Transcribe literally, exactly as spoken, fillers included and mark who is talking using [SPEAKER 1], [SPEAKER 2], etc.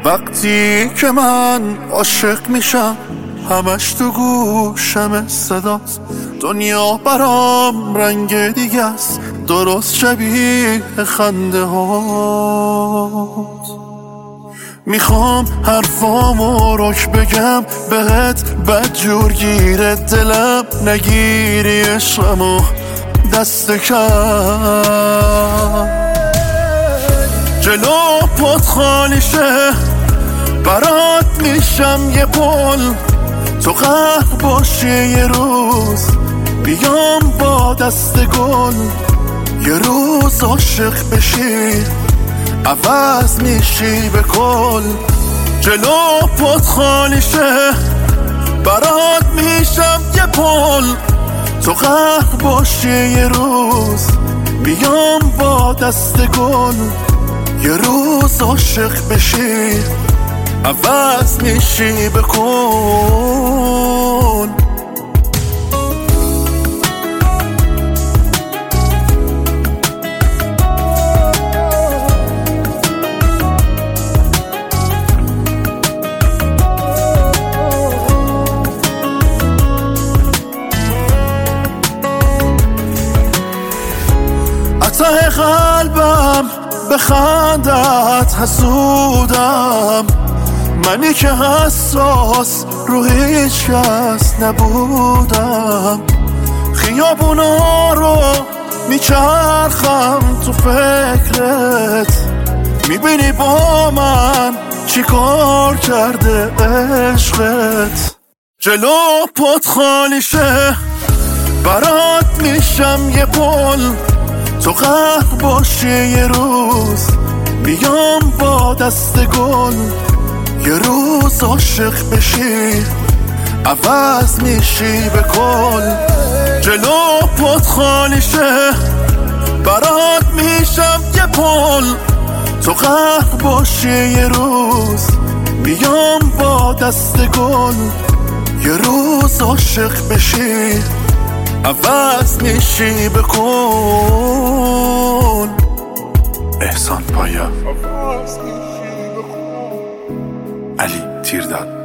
[SPEAKER 1] وقتی که من عاشق میشم همش تو گوشم صداست، دنیا برام رنگ دیگه است، درست شبیه خنده هات. میخوام حرفامو رک بگم بهت، بد جور گیره دلم نگیری عشقمو دست کم. جلو پات خالی شه برات میشم یه پل، تو قهر باشی یه روز بیام با دست گل، یه روز عاشق بشی عوض میشی به کل. جلو پات خالی شه برات میشم یه پل، تو قهر باشی یه روز بیام با دست گل، یه روز عاشق بشی عوض میشی به کل. ته قلبم به خندت حسودم، منی که حساس رو هیچ کس نبودم. خیابونا رو میچرخم تو فکرت، میبینی با من چی کار کرده عشقت. جلو پات خالی شه برات میشم یه پل، تو قهر باشی یه روز بیام با دست گل، یه روز عاشق بشی عوض میشی به کل. جلو پات خالی شه برات میشم یه پل، تو قهر باشی یه روز بیام با دست گل، یه روز عاشق بشی عوض میشی به کل. احسان پایا، علی تیرداد.